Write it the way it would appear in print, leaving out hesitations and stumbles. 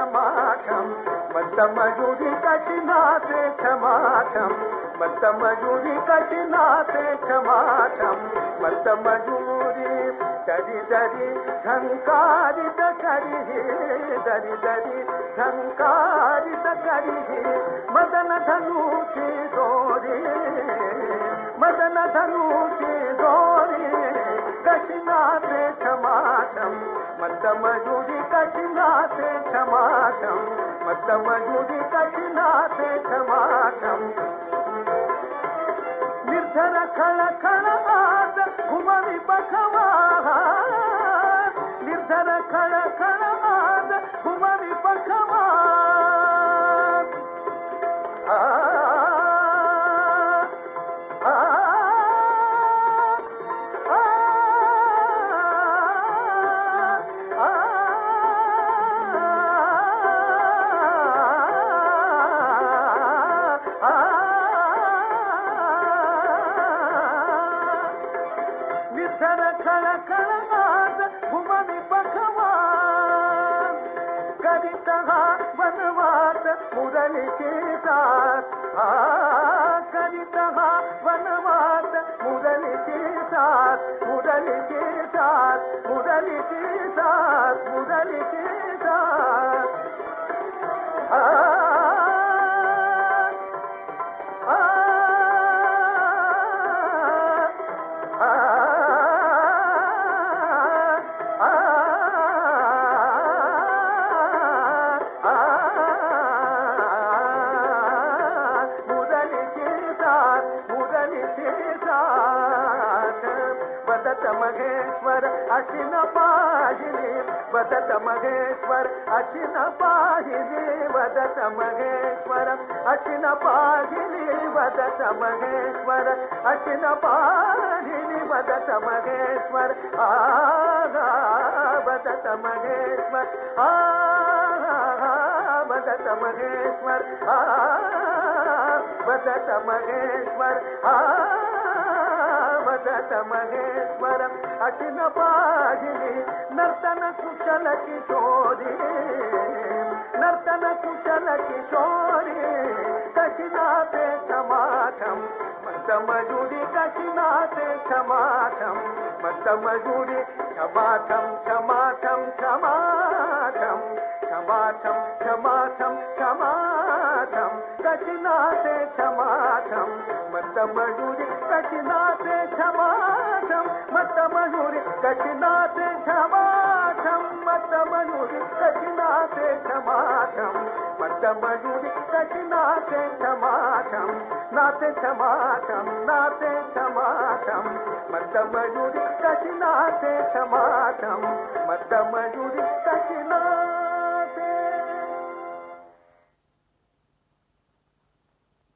छमाछम मत मजूरी कशिनाते छमाछम मत मजूरी कशिनाते छमाछम मत मजूरी दरी दरी झंकारित करी दरी दरी झंकारित करी मदन धनुची डोरी मदन धनुची डोरी कशिनाते छमाछम मत मजूरी कशिनाते छमाछम मत मजूरी कशिनाते छमाछम निर्धर खळ खळ आज घुमवी बखवा निर्धर खळ खळ आज घुमवी बखवा खळ खळ आज घुमवी बखवा करीत हा वनवास मुरलीची साथ करीत हा वनवास मुरलीची साथ मुरलीची साथ मुरलीची साथ मुरलीची साथ बदत महेश्वर अशी न पाहिली बदत महेश्वर अशी न पाहिली बदत महेश्वर अशी न पाहिली बदत महेश्वर अशी न पाहिली बदत महेश्वर बदत महेश्वर बदत महेश्वर बदत महेश्वर बदत महेश्वर अशी न पाहिली नर्तन कुशल किशोरी नर्तन कुशल किशोरी कशिनाते छमाछम मत मजूरी कशिनाते छमाछम मत मजूरी छमाछम छमाछम छमाछम छमाछम छमाछम छमाछम कशिनाते छमाछम मत मजूरी कशिनाते छमाछम मत मजूरी कशिनाते छमाछम मत मजूरी कशिनाते छमाछम मत मजूरी कशिनाते छमाछम नाते छमाछम नाते छमाछम मत मजूरी कशिनाते छमाछम मत